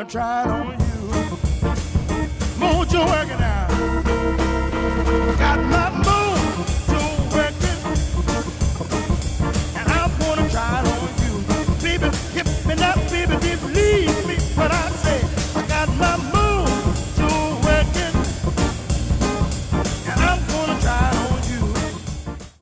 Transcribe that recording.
tried on you. Won't you work it out?